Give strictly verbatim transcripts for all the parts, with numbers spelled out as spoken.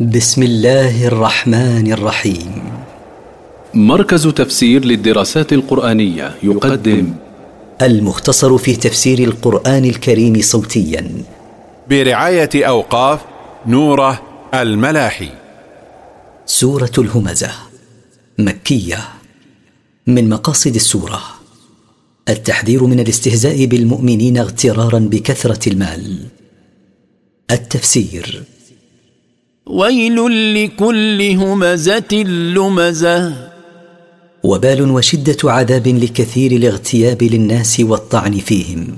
بسم الله الرحمن الرحيم. مركز تفسير للدراسات القرآنية يقدم المختصر في تفسير القرآن الكريم صوتيا برعاية أوقاف نوره الملاحي. سورة الهمزة مكية. من مقاصد السورة التحذير من الاستهزاء بالمؤمنين اغترارا بكثرة المال. التفسير: ويل لكل همزة لمزة، وبال وشدة عذاب لكثير الاغتياب للناس والطعن فيهم.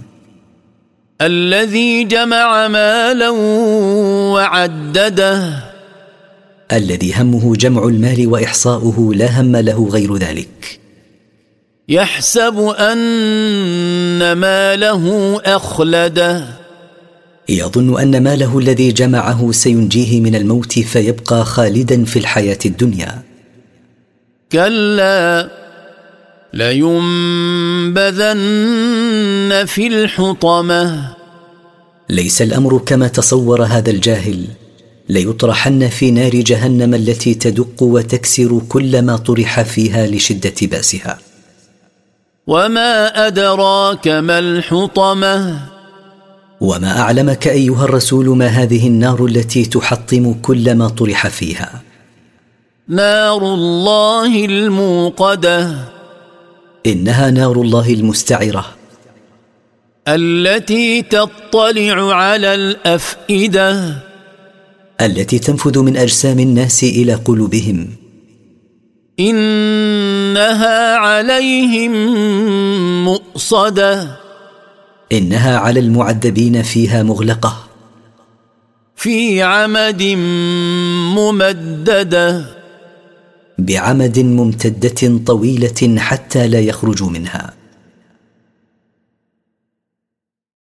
الذي جمع مالا وعدده، الذي همه جمع المال وإحصاؤه لا هم له غير ذلك. يحسب أن ماله أخلده، يظن أن ماله الذي جمعه سينجيه من الموت فيبقى خالدا في الحياة الدنيا. كلا لينبذن في الحطمة، ليس الأمر كما تصور هذا الجاهل، ليطرحن في نار جهنم التي تدق وتكسر كل ما طرح فيها لشدة بأسها. وما أدراك ما الحطمة، وما أعلمك أيها الرسول ما هذه النار التي تحطم كل ما طرح فيها. نار الله الموقدة، إنها نار الله المستعرة، التي تطلع على الأفئدة، التي تنفذ من أجسام الناس إلى قلوبهم. إنها عليهم مؤصدة، إنها على المعذبين فيها مغلقة. في عمد ممددة، بعمد ممتدة طويلة حتى لا يخرجوا منها.